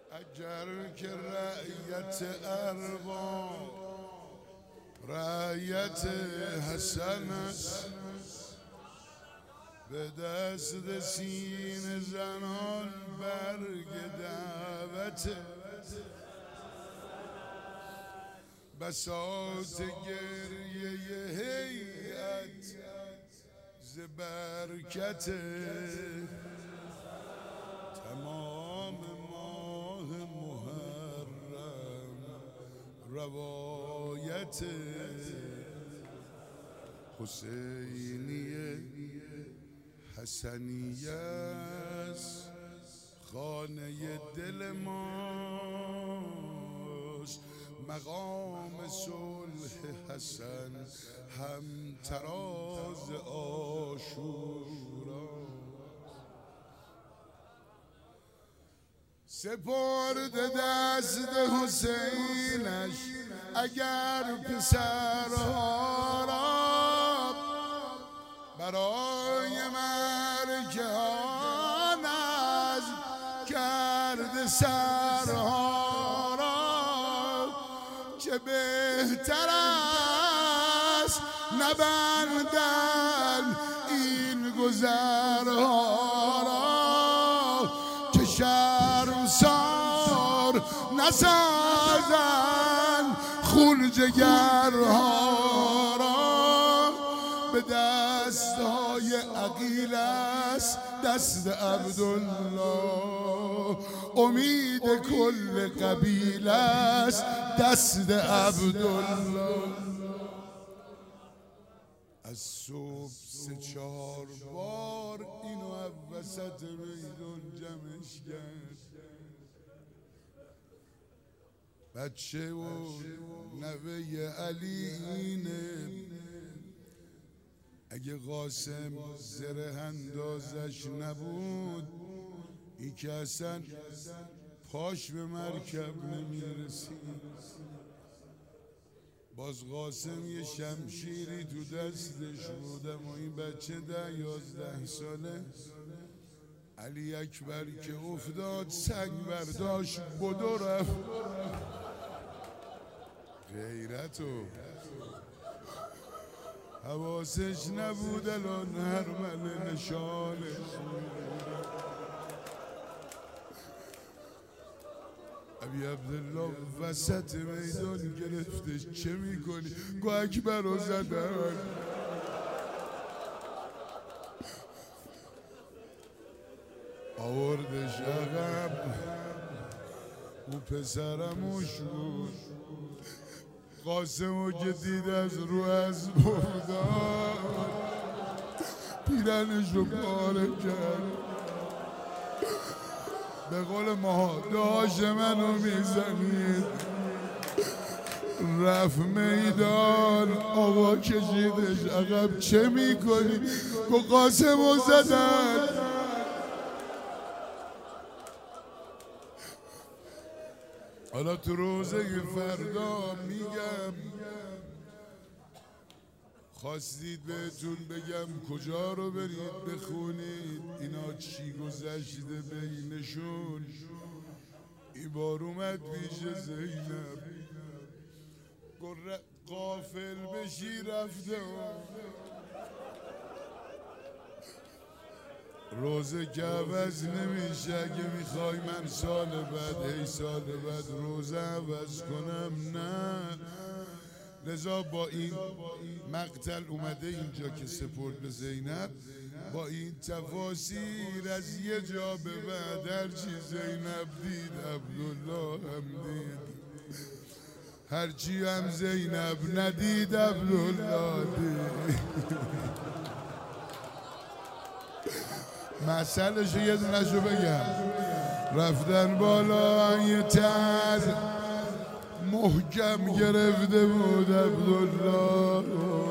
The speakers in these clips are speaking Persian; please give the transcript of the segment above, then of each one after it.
اگر که رعیت ارباب رعیت حسن است، به دست سین زنان برگ دعوت بساط گریه هیئت ز برکت تمام ماه محرم روایت حسینیه حسنیه است، خانه دل ماست. مقام صلح حسن هم تراز عاشورا، سپرد دست حسینش اگر پسرها را برای مرگ آن نظم کرده سرها را، چه بهتر است نبندن این گذرها را، که شرمسار نسازن خون جگرها را. به دستهای عقیل است دست عبدالله، امید کل قبیله است دست عبدالله. از صبح 3-4 بار اینو وسط میدون جمعش کرد، بچه و نوه علی اینه. اگه قاسم زره اندازش نبود، این که اصلا پاش به مرکب نمیرسید. باز قاسم یه شمشیری تو دستش بود، اما این بچه 10-11 ساله. علی اکبر که افتاد سنگ برداشت بدو رفت. غیرتو حواسش نبود، الان هرمل نشانش. ابی عبدالله وسط میدان گرفتش، چه میکنی؟ گو اکبر رو زدن. آوردش عقب، او پسرموش بود. قاسمو که دید از رو از بودن، پیرنش رو پاره کرد. به قول ما داش منو میزنید. رفت میدان، آوا کشیدش عقب. چه میکنی؟ گو قاسمو زدن. حالا تو روزه فردا میگم، خواستید بهتون بگم کجا رو برید بخونید اینا چی گذشته بینشون. این بار اومد پیش زینب، غافل بشی رفته روزه که عوض نمیشه. اگه میخوای من سال بعد سال بعد روزه عوض کنم، نه. لذا با این مقتل اومده اینجا که سپرد به زینب، با این تفاسیر از یه جا به بعد هرچی زینب دید عبدالله هم دید، هرچی هم زینب ندید عبدالله دید. مسئله‌شو یه دونه‌شو بگم. رفتن بالا یه تر محکم گرفته بود عبدالله،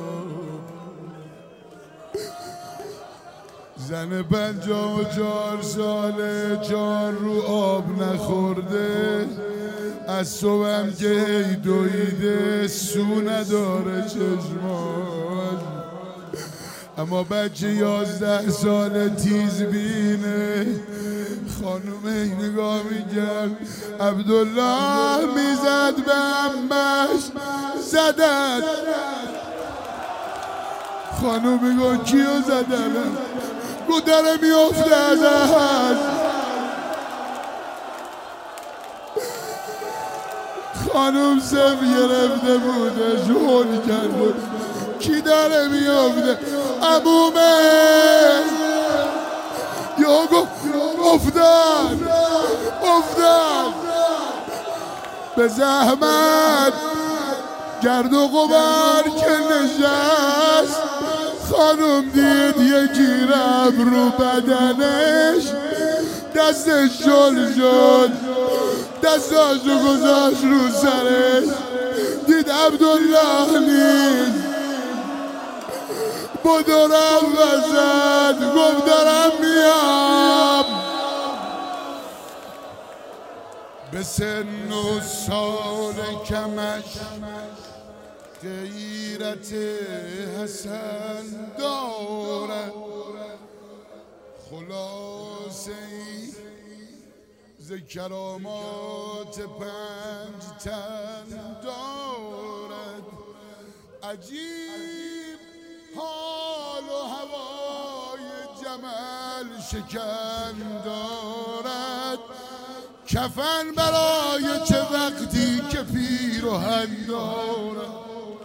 زن 54 ساله، 4 رو آب نخورده، از صبحم که هی دویده، سو نداره چشماش. اما بچه 11 ساله تیز بینه، خانوم این نگاه میکرد، عبدالله میزد به عمش زدن. خانوم میگو کیو زدن؟ گو داره میافته ازش. خانوم سف گرفته بودش، هول کرده کی داره میافته؟ عمومه. یا گفت افتاد به زحمت گرد و غبار که نشست. خانم دید یکی رفت رو بدنش، دستش شل شد، دستاشو گذاشت رو سرش. دید عبدالله نیست، بدو رفت وسط، گفت دارم میام. به سن و سال کمش غیرت حسن دارد، خلاصه ای ز کرامات 5 تن دارد. عجیب حال و هوای جمل شکن دارد، کفن برای چه وقتی که پیراهن دارد.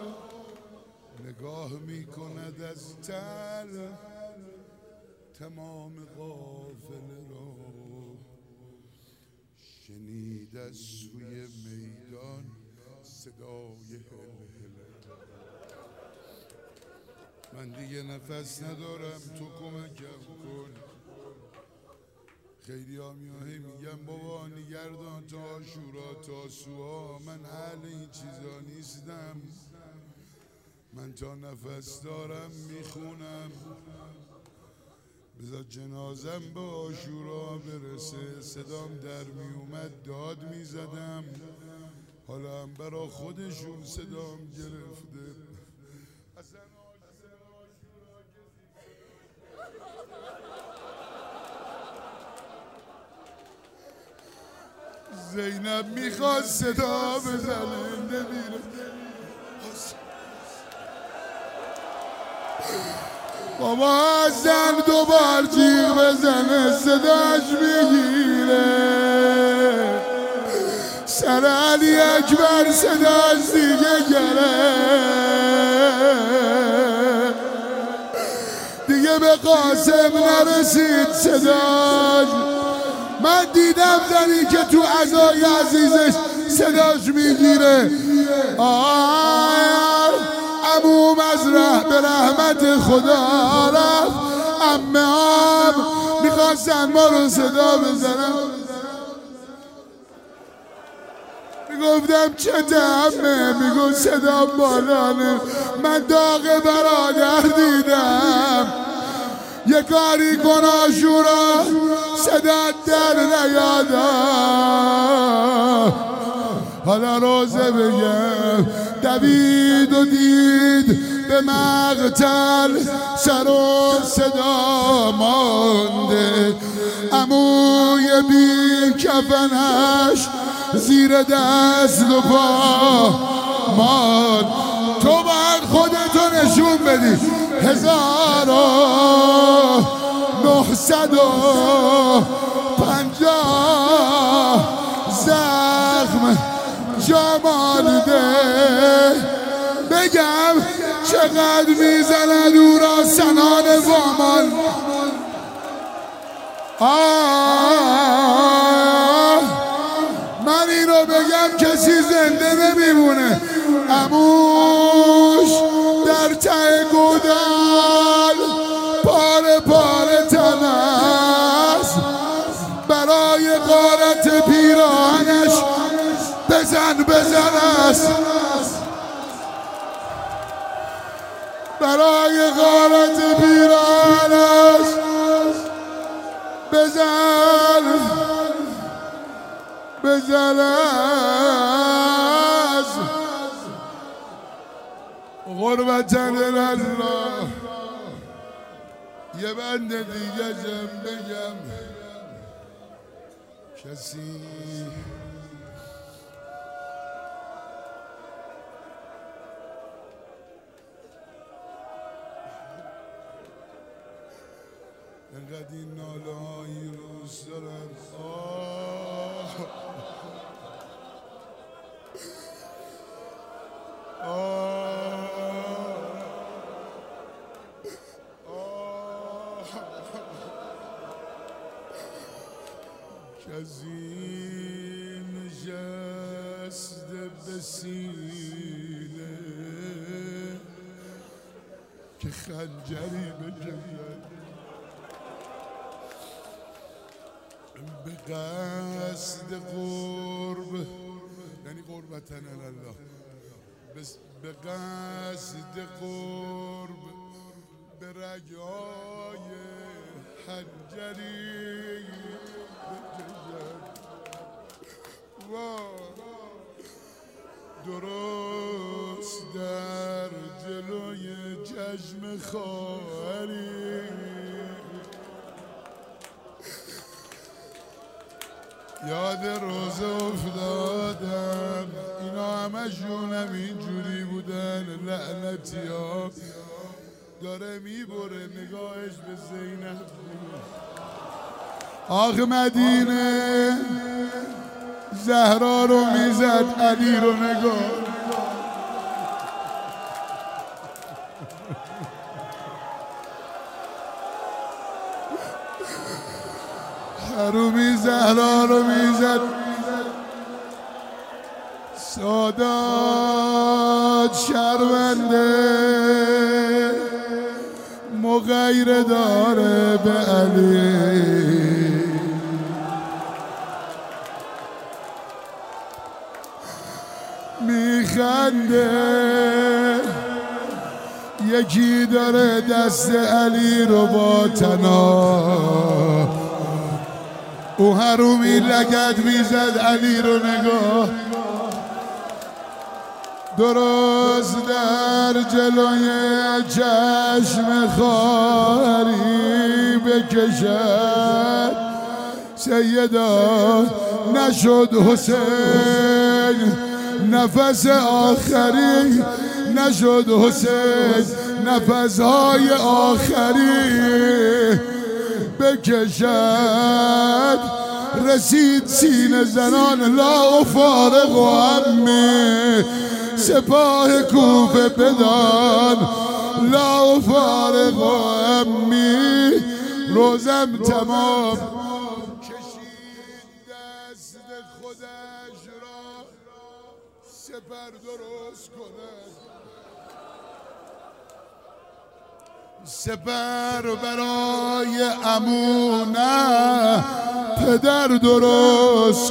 نگاه میکند از تل تمام قافله را، شنید از سوی میدان صدای هلهله. من دیگه نفس ندارم، تو کمکم کن. خیلی ها میگم بابا نگردان تا عاشورا تاسوعا، من اهل این چیزا نیستم. من تا نفس دارم میخونم، بذار جنازم به عاشورا برسه. صدام در میومد داد میزدم، حالا هم برا خودشون صدام گرفته. زینب میخواد صدا بزنه نمیره. بابا زن 2 بار جیغ بزنه صداش میگیره. سر علی اکبر صداش دیگه گره، دیگه به قاسم نرسید صداش. من دیدم زنی که تو عزای عزیزش صداش میگیره. عموم از به رحمت خدا رفت، عمه هم میخواستن ما رو صدا بزنم. میگفتم چه عمه؟ میگو صدا بالانه. من داغ برادر دیدم، یه کاری کن عاشورا صدا در نیادم. حالا روزه بگم دوید و دید به مقتل، سر و صدا مانده. عموی بی کفنش زیر دست و پا ماند. تو باید خودتو نشون بدی. 1950 زخم جا مانده. بگم چقدر میزند او را سنان وامان. من اینو بگم کسی زنده نمیمونه. عموش در ته گودال پاره پاره تن است، برای غارت پیراهنش بزن است، برای غارت پیراهنش بزن است. غربتن الله. یه بند دیگه بگم کسی انقدر این ناله هایی روز دارن کسی نشسته به سینه که خنجری بکشد به قصد قرب، یعنی قربتن الله، به قصد قرب به رجای خنجری بکشد. درست در جلوی چشم خواهری یاد روز افتادم، اینا همشون هم اینجوری بودن. لعنتی ها داره میبره نگاهش به زینب. آخ مدینه زهرا رو میزد، علی رو نگاه. حرومی زهرا رو میزد. سادات شرمنده مغیر داره به علی. میخنده یکی داره دست علی رو با تنها، او حرومی لگد میزد علی رو نگاه. درست در جلوی چشم خواهری بکشد. سیدا نشد حسین نفس آخری، نشد حسین نفسهای آخری بکشد. رسید سینه زنان لا فارغ و همه، سپاه کوفه بدان لا فارغ و همی. روزم تمام کشید دست خودش را سپر درست کند، سپر برای عمونه پدر درست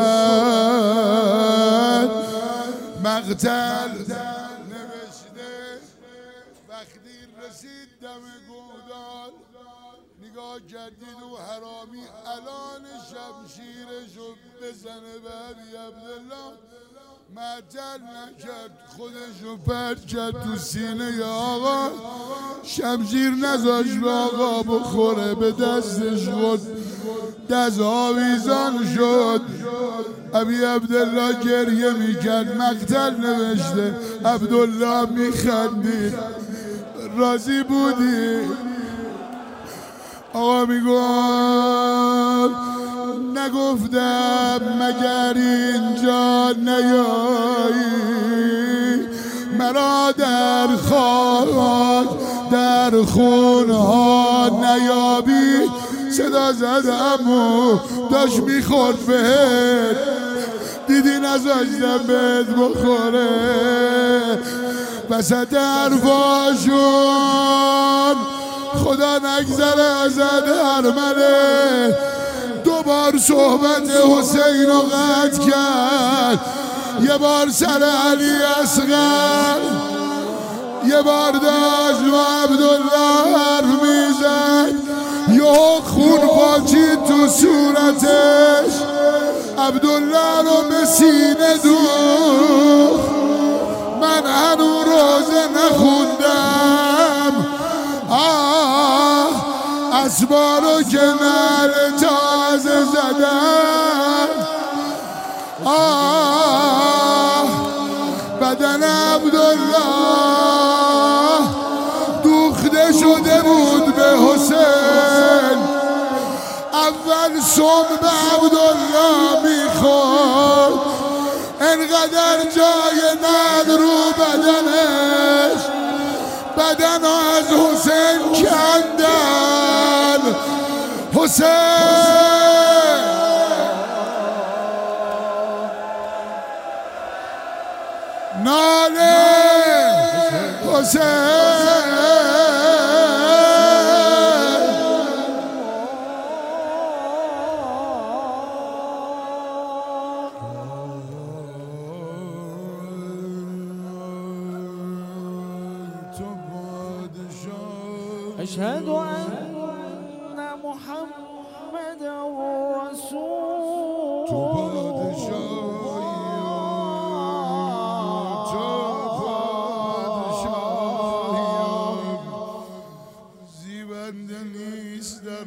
کند. مقتل نوشته وقتی رسید دم گودال، نگاه کردید و حرامی الان شمشیرشو بزنه به ابی عبدالله، معطل نکرد، خودشو پرد کرد تو سینه آقا. شمشیر نذاش به آقا بخوره، به دستش خود دست آویزان شد. ابی عبدالله گریه میکرد، مقتل نوشته، عبدالله میخندید. راضی بودی؟ آقا میگفت نگفتم مگر اینجا نیایی، مرا در خاک در خونها نیابی. صدا زدم و داشت میخورد بهت، دیدی نذاشتم بهت بخوره. وسط حرفاشون خدا نگذره ازت ارمنه، دوبار صحبت حسین رو قطع کرد. یه بار سر علی اصغر، یه بار داشت و عبدالله حرف میزد، یه خون پاچید تو صورتش، عبدالله رو به سینه دوخت. من هنو روزه نخوندم، اسبا رو که نل تازه زدم. بدن عبدالله دوخته شده بود به حسین. اول سم به عبدالله میخورد، انقدر جای ند رو بدنش، بدن از حسین کندن. حسین ناله، حسین أشهد أن محمدا رسول زیبنده نیست در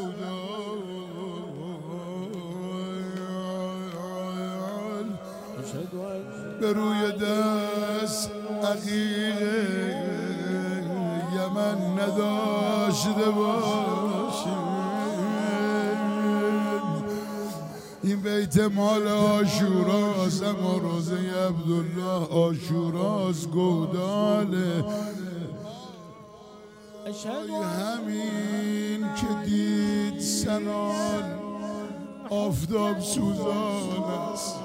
گودال، به روی دست عقیقه یمن نداشته باشیم. این بیت مال عاشوراست، اما روزه عبدالله عاشوراست، گوداله. همین که دید سنان آفتاب سوزان است،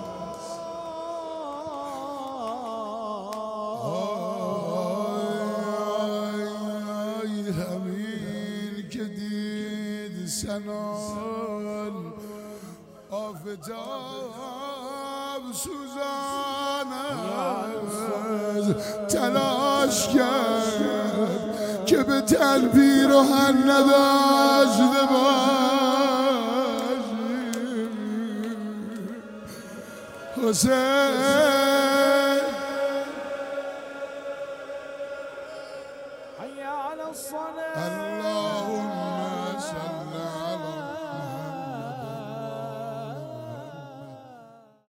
همین که دید سنان آفتاب سوزان است، تلاش کرد که به تنبیر و هم نداشته باشیم. حسین حي على الصلاة. اللهم صل